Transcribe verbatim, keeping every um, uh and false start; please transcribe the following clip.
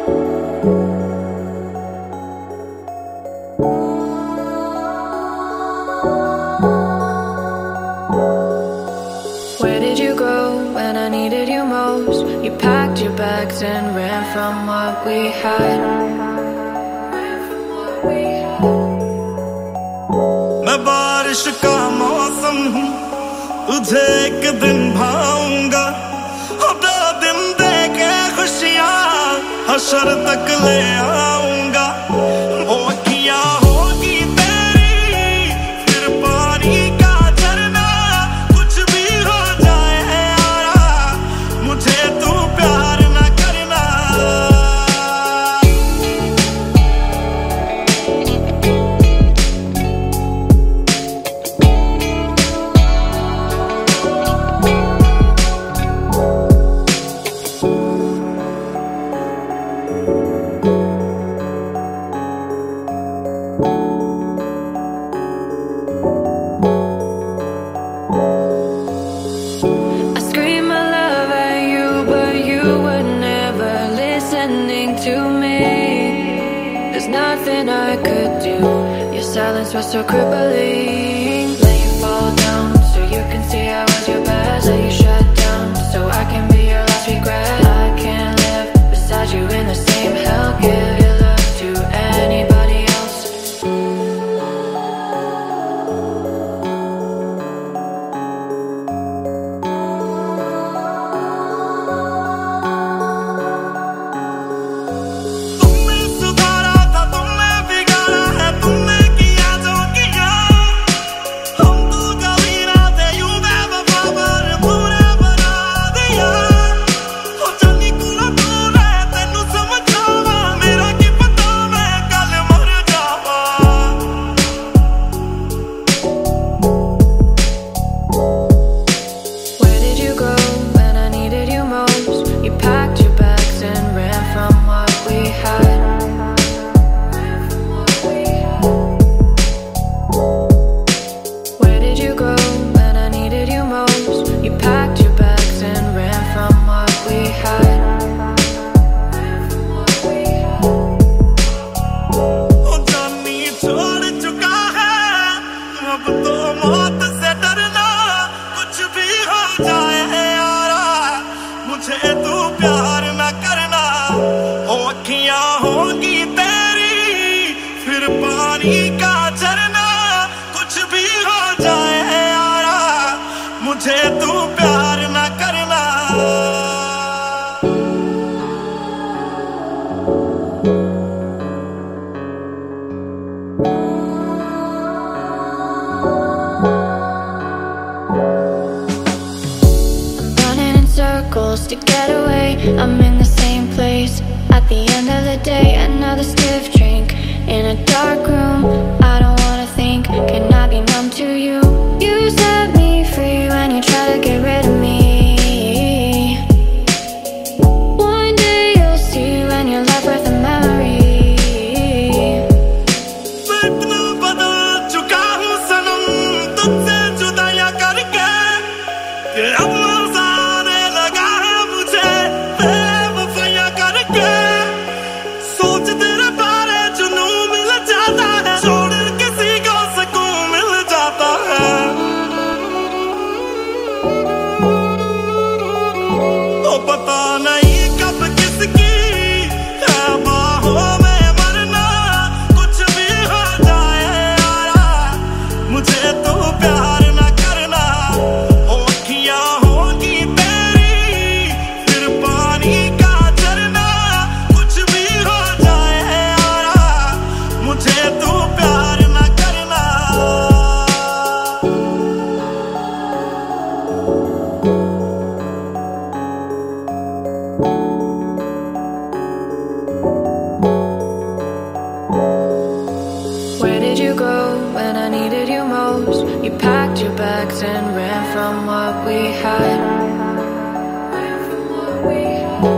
Where did you go when I needed you most? You packed your bags and ran from what we had. मैं बारिश का मौसम हूँ, तुझे एक दिन भाऊंगा। हो दो दिन दे के खुशियाँ हशर तक ले आऊंगा। ओ अखियाँ होगी तेरी, फिर पानी का झरना। कुछ भी हो जाए यारा, मुझे तू प्यार न करना। Nothing I could do. Your silence was so crippling. Let you fall down so you can see I was your best. Let you shut down so I can be your last regret. I can't live beside you in the same hell. Give your love to anybody else. मुझे तू प्यार न करना। ओ अखियाँ होगी तेरी, फिर पानी का झरना। कुछ भी हो जाए यारा, मुझे तू प्यार न करना। To get away, I'm in the same place at the end of the day. Another stiff drink in a dark room. I don't wanna think, can I be numb to you? You set me free when you try to get rid of me. One day you'll see when you're left with a memory. मैं इतना बदल चुका हूँ सनम, तुझसे जुदाइयाँ करके कि अब पता नहीं कब किसकी है बाहों में मरना। कुछ भी हो जाए यारा, मुझे तू प्यार न करना। ओ अखियाँ होगी तेरी, फिर पानी का झरना। कुछ भी हो जाए यारा, मुझे तू प्यार न करना। Where did you go when I needed you most? You packed your bags and ran from what we had. Ran from what we had.